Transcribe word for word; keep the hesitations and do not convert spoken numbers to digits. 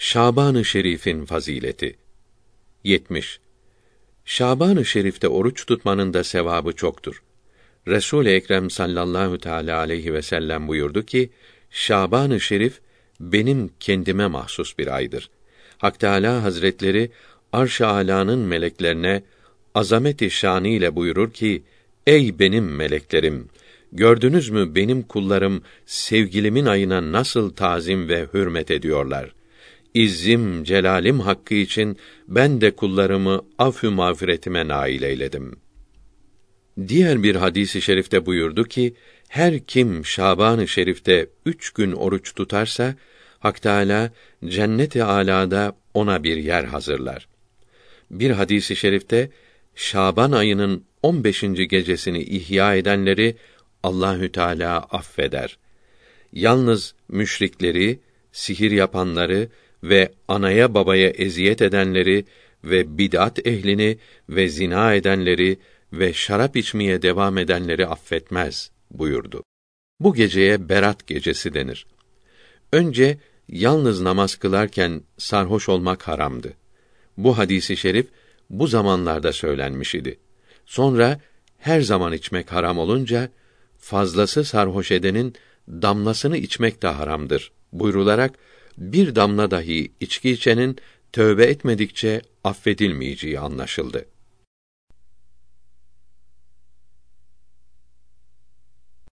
Şaban-ı Şerif'in fazileti. yetmiş. Şaban-ı Şerif'te oruç tutmanın da sevabı çoktur. Resul-i Ekrem sallallahu teâlâ aleyhi ve sellem buyurdu ki, Şaban-ı Şerif benim kendime mahsus bir aydır. Hak Teâlâ Hazretleri Arş-ı Âlâ'nın meleklerine azamet-i şânı ile buyurur ki, ey benim meleklerim, gördünüz mü benim kullarım sevgilimin ayına nasıl tazim ve hürmet ediyorlar? İzzim, celalim hakkı için ben de kullarımı af-ı mağfiretime nail eyledim. Diğer bir hadisi i şerifte buyurdu ki, her kim Şaban-ı Şerif'te üç gün oruç tutarsa, Hak Teâlâ cennet-i âlâda ona bir yer hazırlar. Bir hadisi i şerifte, Şaban ayının on beşinci gecesini ihya edenleri Allahü Teâlâ affeder. Yalnız müşrikleri, sihir yapanları ve anaya babaya eziyet edenleri ve bid'at ehlini ve zina edenleri ve şarap içmeye devam edenleri affetmez buyurdu. Bu geceye Berat gecesi denir. Önce yalnız namaz kılarken sarhoş olmak haramdı. Bu hadisi şerif bu zamanlarda söylenmiş idi. Sonra her zaman içmek haram olunca fazlası sarhoş edenin damlasını içmek de haramdır buyrularak bir damla dahi içki içenin tövbe etmedikçe affedilmeyeceği anlaşıldı.